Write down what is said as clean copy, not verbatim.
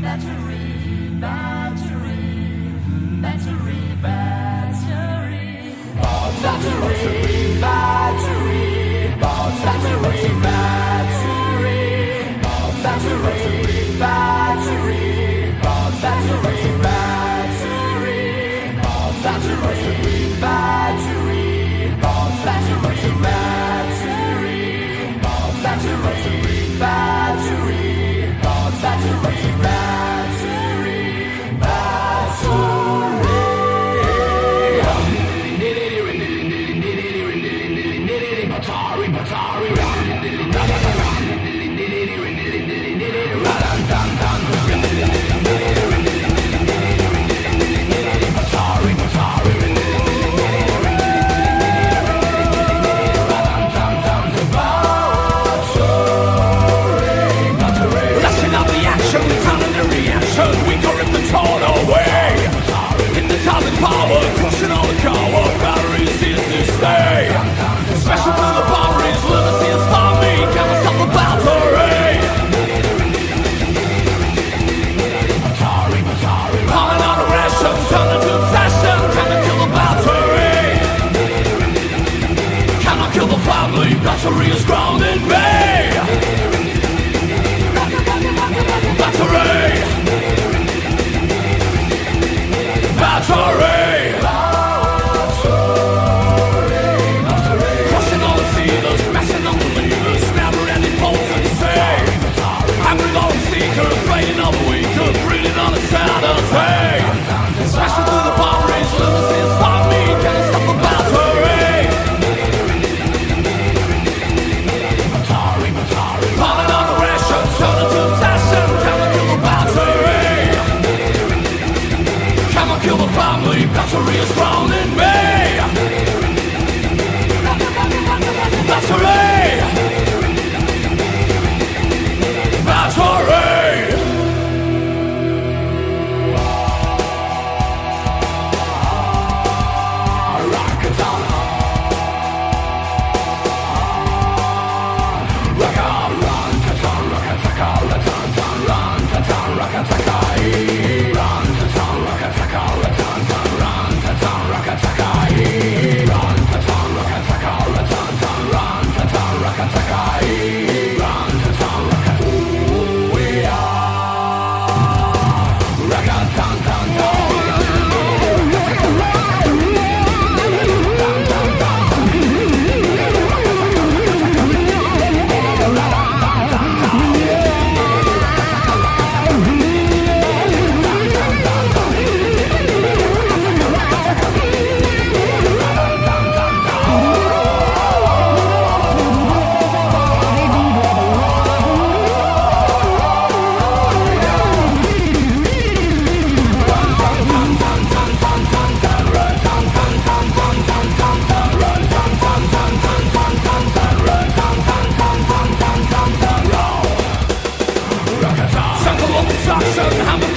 Battery is grounded me. Battery. Crushing all the sealers, smashing on the levers, never ending potency. Angry all the seekers, fading all the weaker, breathing on insanity. Smashing through the boundaries, limousines stop me, can't stop the battery. Piling on the rations, turning to obsession, can I kill the battery? Can I kill the family? Battery is drowning me. Battery! Battery! I'm